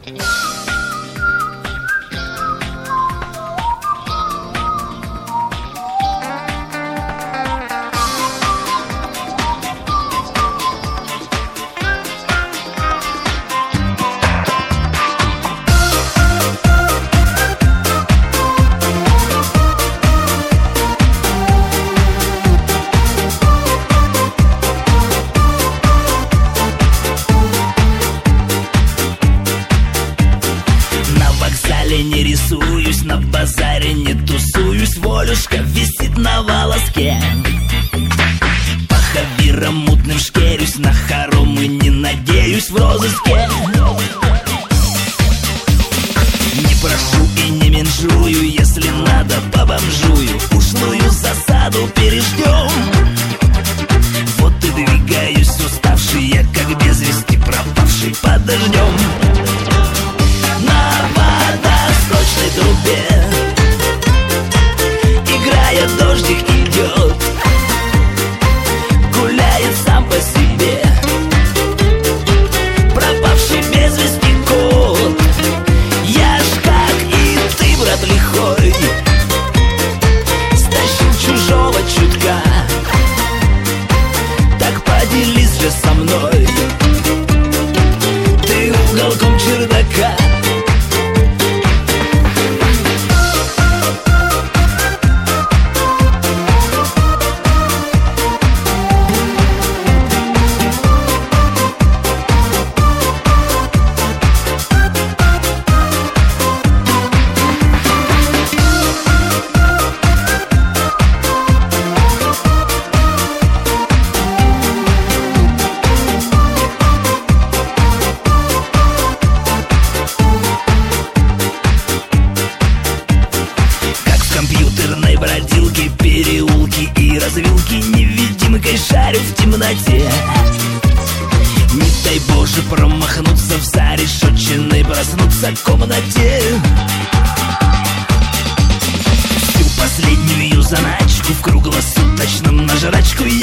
Не рисуюсь, на базаре не тусуюсь, Волюшка висит на волоске. По хавирам мутным шкерюсь, на хоромы не надеюсь, в розыске. Не прошу и не менжую, если надо побомжую, ушлую засаду переждем. Вот и двигаюсь уставший, я как без вести пропавший под дождем. На водосточной трубе, играя, дождик идет, гуляет сам по себе пропавший без вести кот. Я ж как и ты, брат лихой, стащил чужого чутка, так поделись же со мной ты уголком чердака. Бродилки, переулки и развилки невидимкой шарю в темноте. Не дай Боже промахнуться в зарешоченной, проснуться в комнате. Всю последнюю заначку в круглосуточном на жрачку